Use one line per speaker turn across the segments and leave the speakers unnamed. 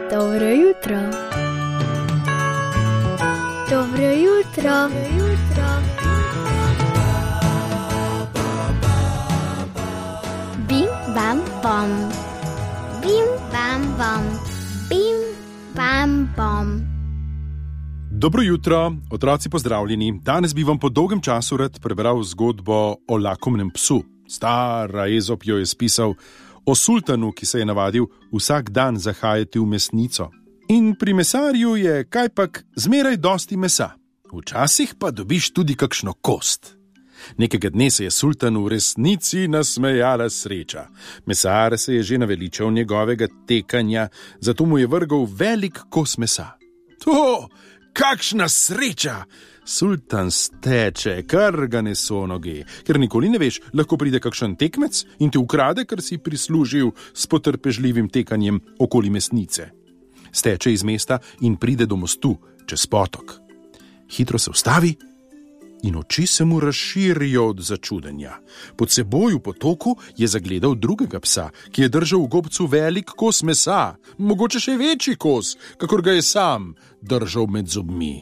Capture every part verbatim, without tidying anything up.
Dobro jutro. Dobro jutro. Dobro jutro. Bim, bam, bom. Bim, bam, bom. Bim, bam, bom.
Dobro jutro, otroci pozdravljeni. Danes bi vam po dolgem času rad prebral zgodbo o lakomnem psu. Stara Ezop jo je spisal o sultanu, ki se je navadil vsak dan zahajati v mesnico. In pri mesarju je kajpak zmeraj dosti mesa. Včasih pa dobiš tudi kakšno kost. Nekega dne se je sultanu v resnici nasmejala sreča. Mesar se je že naveličal njegovega tekanja, zato mu je vrgel velik kos mesa. To, kakšna sreča! Sultan steče, kar ga neso noge, ker nikoli ne veš, lahko pride kakšen tekmec in te ukrade, kar si prislužil s potrpežljivim tekanjem okoli mesnice. Steče iz mesta in pride do mostu čez potok. Hitro se ustavi in oči se mu razširijo od začudenja. Pod seboj v potoku je zagledal drugega psa, ki je držal v gobcu velik kos mesa, mogoče še večji kos, kakor ga je sam držal med zobmi.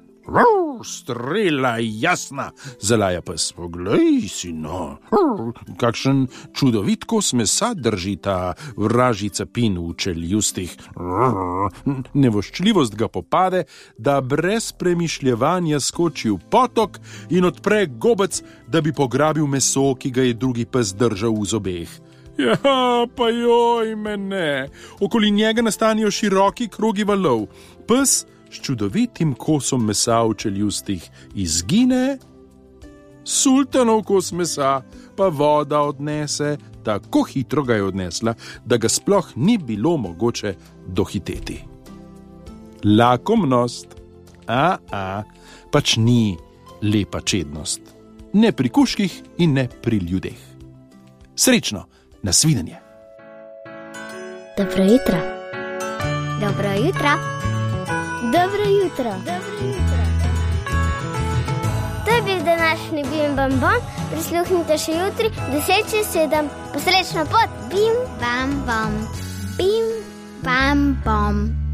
Strela jasna, zalaja pes. Poglej si, no, kakšen čudovit kos mesa drži ta vražji capin v čeljustih. Nevoščljivost ga popade, da brez premišljevanja skoči v potok in odpre gobec, da bi pograbil meso, ki ga je drugi pes držal v zobeh. Ja, pa joj mene. Okoli njega nastanejo široki krogi valov. Pes s čudovitim kosom mesa v čeljustih izgine, sultanov kos mesa pa voda odnese, tako hitro ga je odnesla, da ga sploh ni bilo mogoče dohiteti. Lakomnost, a, a, pač ni lepa čednost. Ne pri kužkih in ne pri ljudeh. Srečno, nasvidenje.
Dobro jutro. Dobro jutro. Dobro jutro. Dobro jutro. To je bil današnji Bim Bam Bom. Prisluhnite še jutri, deset čez sedem. Posrečno pot. Bim Bam Bom. Bim Bam Bom.